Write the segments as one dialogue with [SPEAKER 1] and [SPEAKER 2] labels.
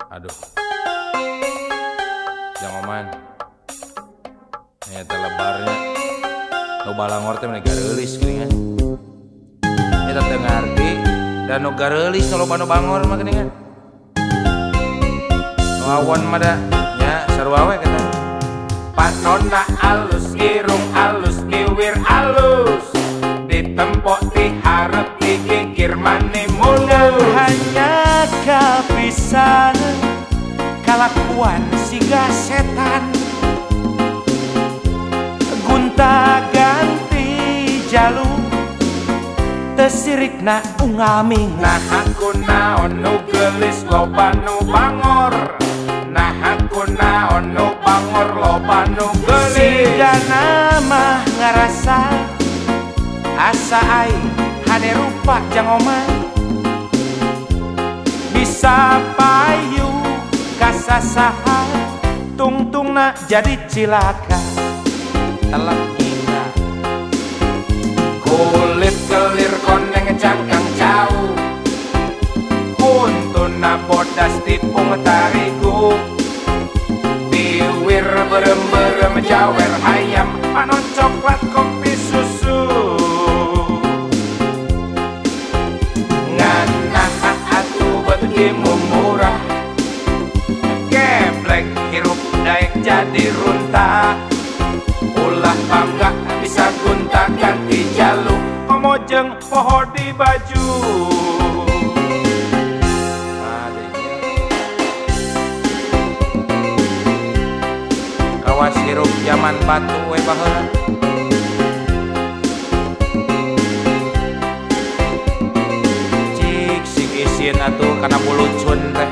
[SPEAKER 1] Aduh, jangan oman. Nyata lebarnya. Nu balangor teh menegak reulis geuningan. Eta teu ngarti dan nu gareulis nu loba nu bangor mah geuningan. Nu awan mah da nya sarua we kata. Panonna alus, irung alus, bibir alus. Ditempok diharap digigir mani mulus.
[SPEAKER 2] Hanya kapisan kalakuan siga setan, gunta ganti jalur tesirikna ungaming.
[SPEAKER 1] Nah aku naon nu gelis loba nu bangor. Nah aku naon nu bangor loba nu gelis.
[SPEAKER 2] Sigana mah ngarasa asa aing hade rupa jang oman, bisa payu kasasaha tungtungna jadi cilaka.
[SPEAKER 1] Telak kita kulit kelir koneng cangkang jauh, kuntuna bodas tipung tarigu, biwir berem-berem jawer ayam, panon coklat kopi susu. Nganah atuh beuki murah, geblek hirup daek jadi runta. Ulah bangga bisa gunta ganti jaluk, komojeng poho di baju. Kawas hirup zaman batu we baheula. Cik sing isin atuh kana bulucun teh.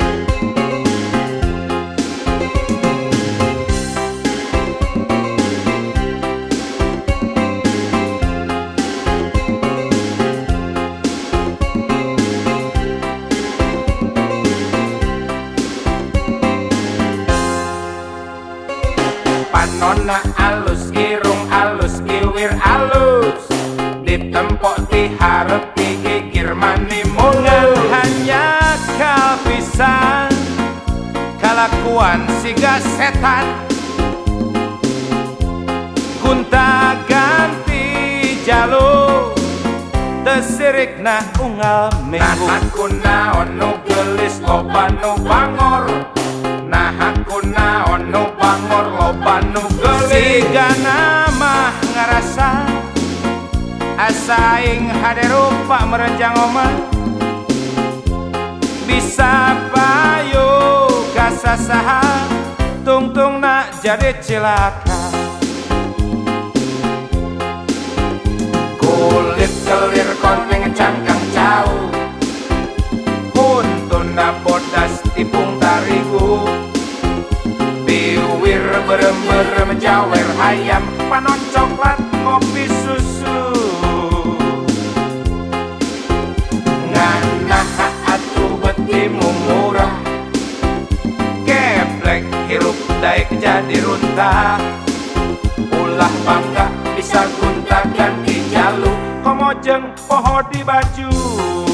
[SPEAKER 1] Panonna alus, irung alus, bibir alus. Ditempok diharap digigir mani mulus.
[SPEAKER 2] Hanya kapisan kalakuan siga setan, gunta ganti jalur tesirikna unggal minggu.
[SPEAKER 1] Nah aku naon nu gelis loba nu bangor. Nah aku naon nu bangor loba nu gelis.
[SPEAKER 2] Sigana mah ngarasa asa aing hade rupa merenjang oman, bisa payu kasasaha tungtungna jadi cilaka.
[SPEAKER 1] Kulit kelir koneng cangkang jauh, kuntuna bodas tipung tarigu, biwir berem-berem jawer ayam, panon coklat kopi susu. Nganah atuh beuki murah, geblek hirup daek jadi runta. Ulah bangga bisa gunta ganti jaluk, komojeng poho di baju.